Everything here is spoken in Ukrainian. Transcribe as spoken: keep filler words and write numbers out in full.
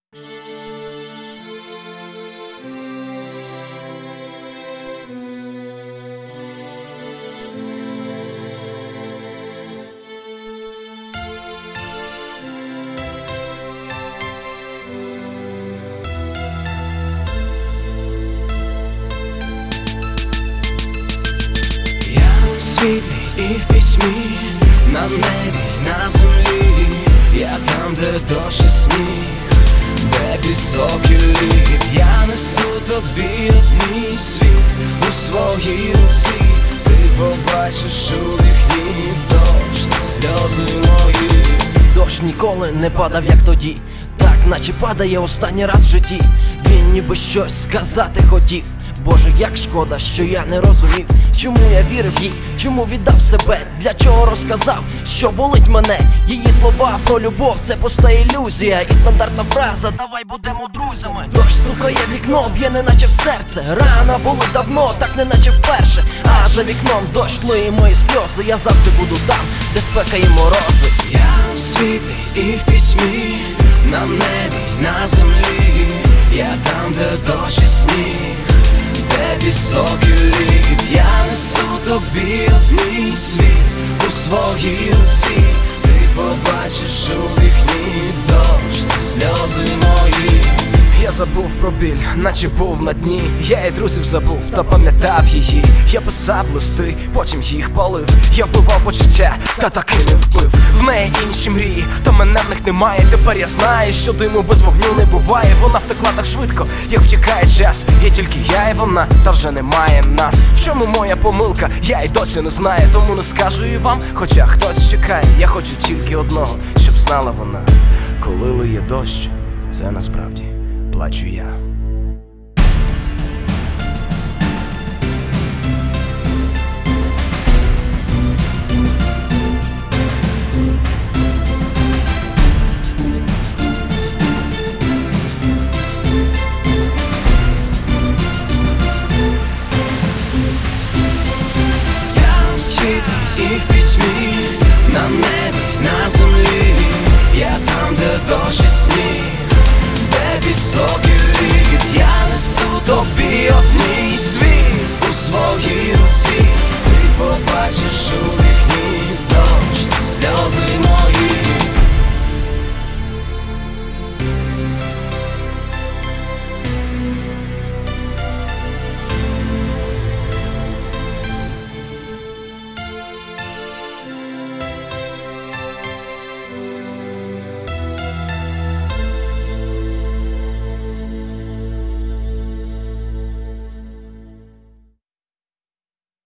Світлі і в пітьмі, на небі, на землі, я там, де дощ і сніг, де пісок і лід. Я несу тобі мій світ у своїй руці. Ти побачиш у вікні дощ, це сльози мої. Дощ ніколи не падав, як тоді, так наче падає останній раз в житті. Він ніби щось сказати хотів. Боже, як шкода, що я не розумів, чому я вірив їй, чому віддав себе, для чого розказав, що болить мене. Її слова про любов — це пуста ілюзія і стандартна фраза «давай будемо друзями». Дощ стукає в вікно, б'є неначе в серце. Рана болить давно, так неначе вперше. А за вікном дощ тліє мої сльози. Я завжди буду там, де спека і морози. Я в світлі і в пітьмі, на небі, на землі, я там, де дощ і сніг, де пісок і лід. Я несу тобі мій світ у своїй руці. Ти побачиш у вікні дощ, це сльози мої. Я забув про біль, наче був на дні. Я і друзів забув, та пам'ятав її. Я писав листи, потім їх палив. Я вбивав почуття, та таки не вбив. В неї інші мрії, та мене в них немає. Тепер я знаю, що диму без вогню не буває. Вона втекла так швидко, як втікає час. Є тільки я і вона, та вже немає нас. В чому моя помилка, я й досі не знаю. Тому не скажу і вам, хоча хтось чекає. Я хочу тільки одного, щоб знала вона: коли лиє дощ, це насправді плачу я.